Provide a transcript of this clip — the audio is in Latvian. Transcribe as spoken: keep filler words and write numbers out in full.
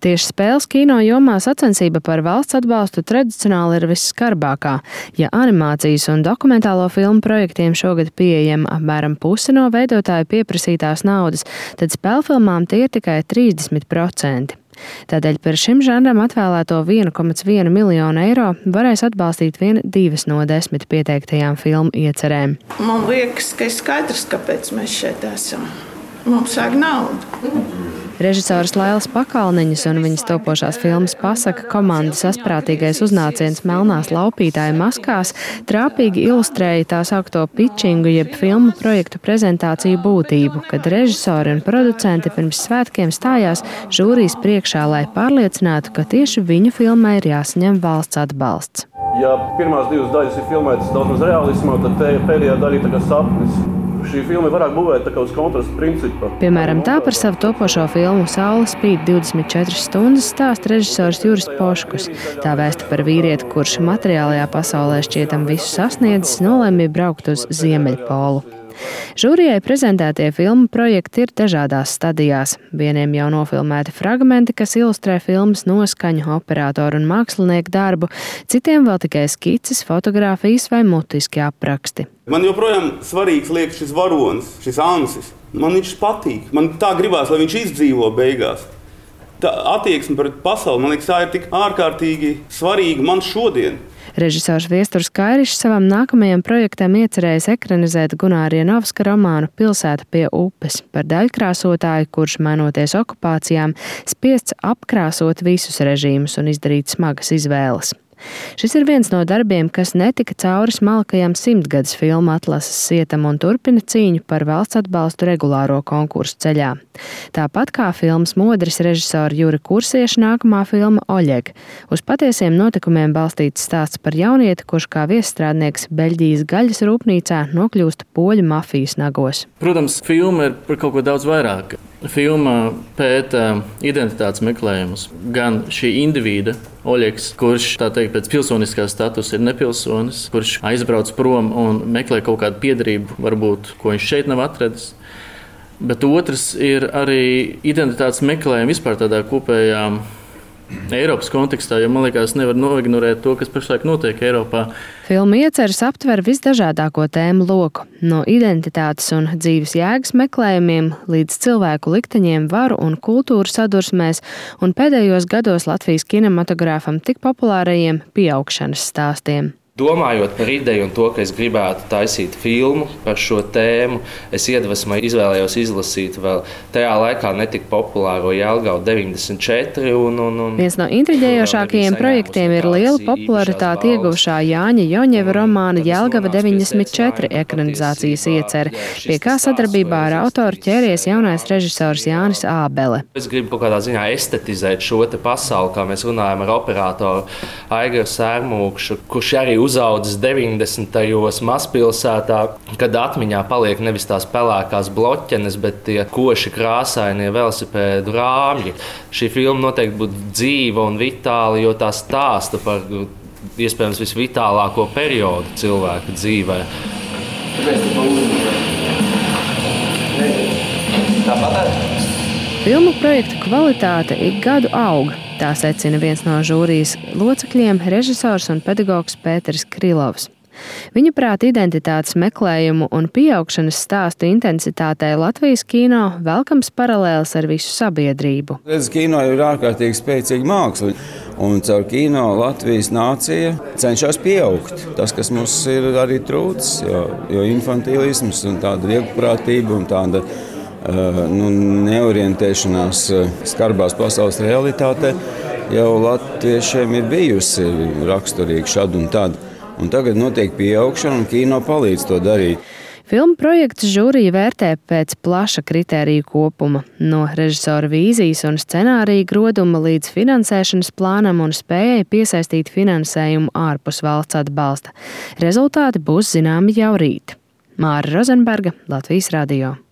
Tieši spēles kino jomā sacensība par valsts atbalstu tradicionāli ir visskarbākā. Ja animācijas un dokumentālo filmu projektiem šogad pieejama apmēram puse no veidotāju pieprasītās naudas, tad spēlfilmām tie ir tikai trīsdesmit procenti. Tādēļ par šim žanram atvēlēto viens komats viens miljonu eiro varēs atbalstīt vien divas no desmit pieteiktajām filmu iecerēm. Man liekas, ka ir skaidrs, kāpēc mēs šeit esam. Mums vajag naudu. Režisors Lailas Pakalniņas un viņas topošās filmas Pasaka komandas asprātīgais uznāciens melnās laupītāja maskās trāpīgi ilustrēja tā saukto pitčingu jeb filmu projektu prezentāciju būtību, kad režisori un producenti pirms svētkiem stājās žūrijas priekšā, lai pārliecinātu, ka tieši viņu filmai ir jāsaņem valsts atbalsts. Ja pirmās divas daļas ir filmētas daudz maz realismā, tad pēdējā daļa ir tā kā sapnis. Šī filma varētu būvēt tā kā uz kontrastu principa. Piemēram, tā par savu topošo filmu Saule spīd divdesmit četras stundas stāsta režisors Juris Poškus. Tā vēsta par vīrieti, kurš materiālajā pasaulē šķietam visu sasniedzis, nolēma braukt uz Ziemeļpolu. Žūrijai prezentētie filmu projekti ir dažādās stadijās. Vieniem jau nofilmēti fragmenti, kas ilustrē filmas noskaņu, operatoru un mākslinieku darbu, citiem vēl tikai skices, fotogrāfijas vai mutiski apraksti. Man joprojām svarīgs liekas šis varonis, šis Ansis. Man viņš patīk. Man tā gribās, lai viņš izdzīvo beigās. Tā attieksme pret pasauli, man liekas, tā ir tik ārkārtīgi svarīga man šodien. Režisors Viesturs Kairišs savam nākamajam projektam iecerējis ekranizēt Gunāra Janovska romānu Pilsēta pie upes par daļkrāsotāju, kurš, mainoties okupācijām, spiests apkrāsot visus režīmus un izdarīt smagas izvēles. Šis ir viens no darbiem, kas netika cauri smalkajam simtgades filmu atlases sietam un turpina cīņu par valsts atbalstu regulāro konkursu ceļā. Tāpat kā filmas Modris režisora Jura Kursieša nākamā filma Oļeg. Uz patiesiem notikumiem balstīts stāsts par jaunieti, kurš kā viesstrādnieks Beļģijas gaļas rūpnīcā nokļūst poļu mafijas nagos. Protams, filma ir par kaut ko daudz vairāk. Filma pēta identitātes meklējumus. Gan šī indivīda, Oļegs, kurš, tā teikt, pēc pilsoniskā statusa ir nepilsonis, kurš aizbrauc prom un meklē kaut kādu piederību, varbūt, ko viņš šeit nav atradis. Bet otrs ir arī identitātes meklējumi vispār tādā kopējā Eiropas kontekstā, jo, man liekas, nevar noignorēt to, kas pašlaik notiek Eiropā. Filma ieceres aptver visdažādāko tēmu loku, no identitātes un dzīves jēgas meklējumiem līdz cilvēku likteņiem, varu un kultūru sadursmēs un pēdējos gados Latvijas kinematogrāfam tik populārajiem pieaugšanas stāstiem. Domājot par ideju un to, ka es gribētu taisīt filmu par šo tēmu, es iedvesmai izvēlējos izlasīt vēl tajā laikā netik populāro Jelgavu deviņdesmit četri. Un, un, un, Viens no intriģējošākajiem projektiem ir lielu popularitāti ieguvušā Jāņa Joņeva romāna Jelgava deviņdesmit četri ekranizācijas iecere, pie kā sadarbībā ar autoru ķēries jaunais režisors Jānis Ābele. Es gribu kaut kādā ziņā estetizēt šo te pasauli, kā mēs runājam ar operatoru Aigaru Sērmūkšu, kurš arī uzaudzis deviņdesmitajos mazpilsētā, kad atmiņā paliek nevis tās pelēkās bloķenes, bet tie koši krāsainie velosipēdu rāmji. Šī filma noteikti būtu dzīva un vitāla, jo tā stāsta par iespējams visvitālāko periodu cilvēka dzīvē. Filmu projektu kvalitāte ik gadu aug. Tā secina viens no žūrijas locekļiem, režisors un pedagogs Pēteris Krilovs. Viņa prāt identitātes meklējumu un pieaugšanas stāstu intensitātei Latvijas kino velkams paralēls ar visu sabiedrību. Kino ir ārkārtīgi spēcīga māksla, un caur kino Latvijas nācija cenšas pieaugt. Tas, kas mums ir arī trūcis, jo, jo infantīlisms un tāda vieglprātība un tāda nu, neorientēšanās skarbās pasaules realitāte jau latviešiem ir bijusi raksturīga šad un tad. Un tagad notiek pieaugšana un kino palīdz to darīt. Filmu projekts žūrija vērtē pēc plaša kritēriju kopuma, no režisora vīzijas un scenārija groduma līdz finansēšanas plānam un spējai piesaistīt finansējumu ārpus valsts atbalsta. Rezultāti būs zināmi jau rīt. Māra Rozenberga, Latvijas radio.